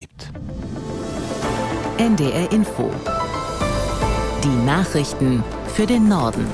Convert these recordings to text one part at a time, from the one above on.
NDR Info. Die Nachrichten für den Norden.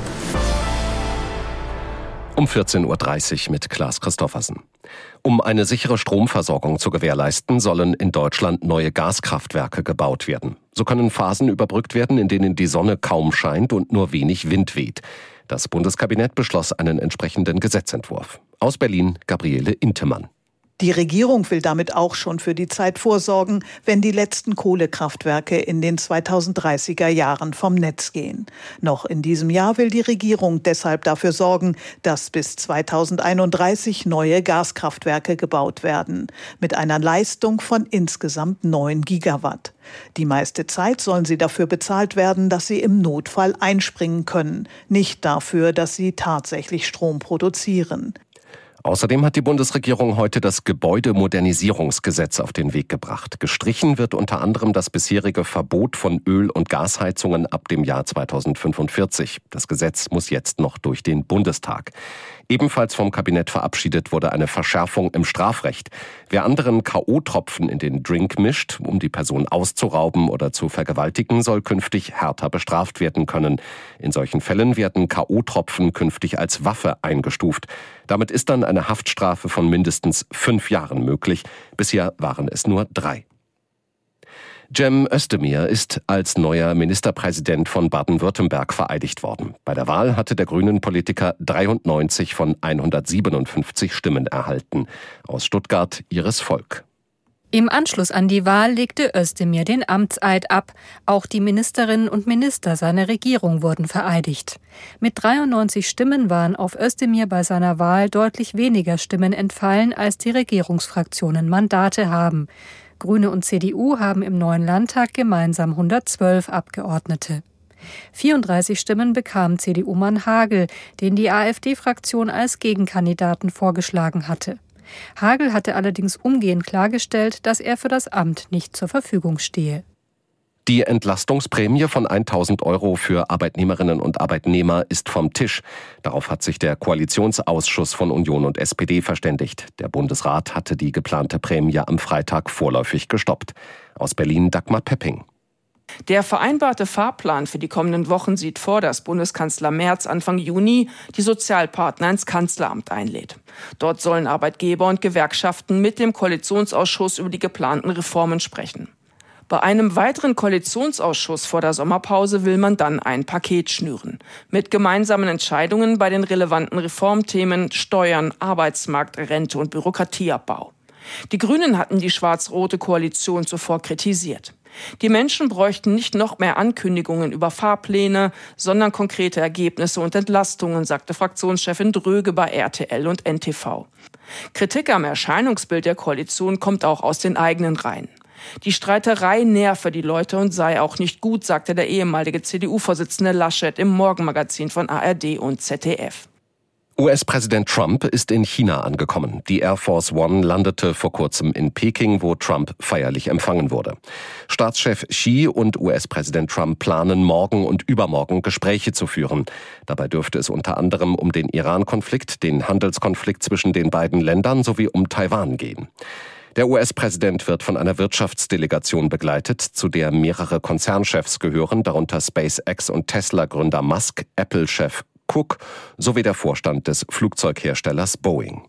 Um 14.30 Uhr mit Klaas Christoffersen. Um eine sichere Stromversorgung zu gewährleisten, sollen in Deutschland neue Gaskraftwerke gebaut werden. So können Phasen überbrückt werden, in denen die Sonne kaum scheint und nur wenig Wind weht. Das Bundeskabinett beschloss einen entsprechenden Gesetzentwurf. Aus Berlin Gabriele Intemann. Die Regierung will damit auch schon für die Zeit vorsorgen, wenn die letzten Kohlekraftwerke in den 2030er Jahren vom Netz gehen. Noch in diesem Jahr will die Regierung deshalb dafür sorgen, dass bis 2031 neue Gaskraftwerke gebaut werden, mit einer Leistung von insgesamt 9 Gigawatt. Die meiste Zeit sollen sie dafür bezahlt werden, dass sie im Notfall einspringen können, nicht dafür, dass sie tatsächlich Strom produzieren. Außerdem hat die Bundesregierung heute das Gebäudemodernisierungsgesetz auf den Weg gebracht. Gestrichen wird unter anderem das bisherige Verbot von Öl- und Gasheizungen ab dem Jahr 2045. Das Gesetz muss jetzt noch durch den Bundestag. Ebenfalls vom Kabinett verabschiedet wurde eine Verschärfung im Strafrecht. Wer anderen K.O.-Tropfen in den Drink mischt, um die Person auszurauben oder zu vergewaltigen, soll künftig härter bestraft werden können. In solchen Fällen werden K.O.-Tropfen künftig als Waffe eingestuft. Damit ist dann eine Haftstrafe von mindestens 5 Jahren möglich. Bisher waren es nur 3. Cem Özdemir ist als neuer Ministerpräsident von Baden-Württemberg vereidigt worden. Bei der Wahl hatte der Grünen-Politiker 93 von 157 Stimmen erhalten. Aus Stuttgart Iris Volk. Im Anschluss an die Wahl legte Özdemir den Amtseid ab. Auch die Ministerinnen und Minister seiner Regierung wurden vereidigt. Mit 93 Stimmen waren auf Özdemir bei seiner Wahl deutlich weniger Stimmen entfallen, als die Regierungsfraktionen Mandate haben. Grüne und CDU haben im neuen Landtag gemeinsam 112 Abgeordnete. 34 Stimmen bekam CDU-Mann Hagel, den die AfD-Fraktion als Gegenkandidaten vorgeschlagen hatte. Hagel hatte allerdings umgehend klargestellt, dass er für das Amt nicht zur Verfügung stehe. Die Entlastungsprämie von 1.000 € für Arbeitnehmerinnen und Arbeitnehmer ist vom Tisch. Darauf hat sich der Koalitionsausschuss von Union und SPD verständigt. Der Bundesrat hatte die geplante Prämie am Freitag vorläufig gestoppt. Aus Berlin Dagmar Pepping. Der vereinbarte Fahrplan für die kommenden Wochen sieht vor, dass Bundeskanzler Merz Anfang Juni die Sozialpartner ins Kanzleramt einlädt. Dort sollen Arbeitgeber und Gewerkschaften mit dem Koalitionsausschuss über die geplanten Reformen sprechen. Bei einem weiteren Koalitionsausschuss vor der Sommerpause will man dann ein Paket schnüren. Mit gemeinsamen Entscheidungen bei den relevanten Reformthemen Steuern, Arbeitsmarkt, Rente und Bürokratieabbau. Die Grünen hatten die schwarz-rote Koalition zuvor kritisiert. Die Menschen bräuchten nicht noch mehr Ankündigungen über Fahrpläne, sondern konkrete Ergebnisse und Entlastungen, sagte Fraktionschefin Dröge bei RTL und NTV. Kritik am Erscheinungsbild der Koalition kommt auch aus den eigenen Reihen. Die Streiterei nerve die Leute und sei auch nicht gut, sagte der ehemalige CDU-Vorsitzende Laschet im Morgenmagazin von ARD und ZDF. US-Präsident Trump ist in China angekommen. Die Air Force One landete vor kurzem in Peking, wo Trump feierlich empfangen wurde. Staatschef Xi und US-Präsident Trump planen morgen und übermorgen Gespräche zu führen. Dabei dürfte es unter anderem um den Iran-Konflikt, den Handelskonflikt zwischen den beiden Ländern sowie um Taiwan gehen. Der US-Präsident wird von einer Wirtschaftsdelegation begleitet, zu der mehrere Konzernchefs gehören, darunter SpaceX- und Tesla-Gründer Musk, Apple-Chef Cook sowie der Vorstand des Flugzeugherstellers Boeing.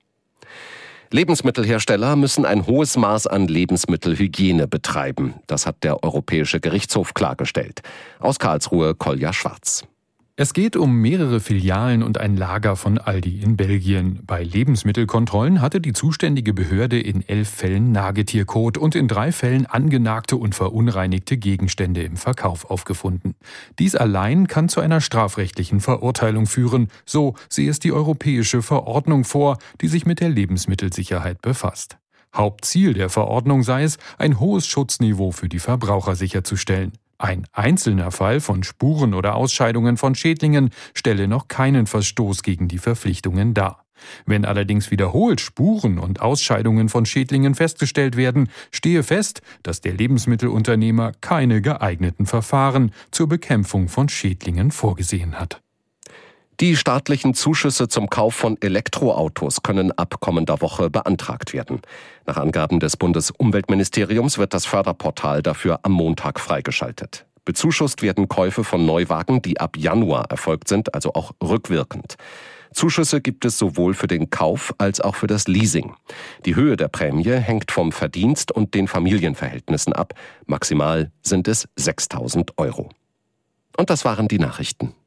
Lebensmittelhersteller müssen ein hohes Maß an Lebensmittelhygiene betreiben. Das hat der Europäische Gerichtshof klargestellt. Aus Karlsruhe Kolja Schwarz. Es geht um mehrere Filialen und ein Lager von Aldi in Belgien. Bei Lebensmittelkontrollen hatte die zuständige Behörde in 11 Fällen Nagetierkot und in 3 Fällen angenagte und verunreinigte Gegenstände im Verkauf aufgefunden. Dies allein kann zu einer strafrechtlichen Verurteilung führen, so sehe es die europäische Verordnung vor, die sich mit der Lebensmittelsicherheit befasst. Hauptziel der Verordnung sei es, ein hohes Schutzniveau für die Verbraucher sicherzustellen. Ein einzelner Fall von Spuren oder Ausscheidungen von Schädlingen stelle noch keinen Verstoß gegen die Verpflichtungen dar. Wenn allerdings wiederholt Spuren und Ausscheidungen von Schädlingen festgestellt werden, stehe fest, dass der Lebensmittelunternehmer keine geeigneten Verfahren zur Bekämpfung von Schädlingen vorgesehen hat. Die staatlichen Zuschüsse zum Kauf von Elektroautos können ab kommender Woche beantragt werden. Nach Angaben des Bundesumweltministeriums wird das Förderportal dafür am Montag freigeschaltet. Bezuschusst werden Käufe von Neuwagen, die ab Januar erfolgt sind, also auch rückwirkend. Zuschüsse gibt es sowohl für den Kauf als auch für das Leasing. Die Höhe der Prämie hängt vom Verdienst und den Familienverhältnissen ab. Maximal sind es 6.000 €. Und das waren die Nachrichten.